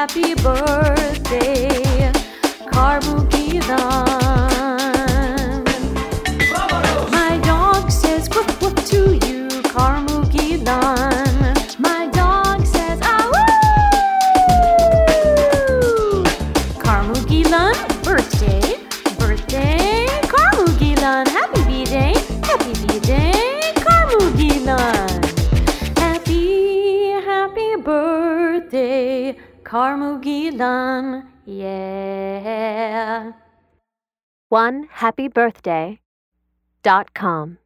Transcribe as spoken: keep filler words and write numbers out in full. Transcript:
happy birthday, Carmugilan. My dog says woof woof to you, Carmugilan. My dog says ah woo. Carmugilan, birthday, birthday, Carmugilan. Happy B-Day, happy B-Day, Carmugilan. Happy, happy birthday, Carmugilan. Yeah. one happy birthday dot com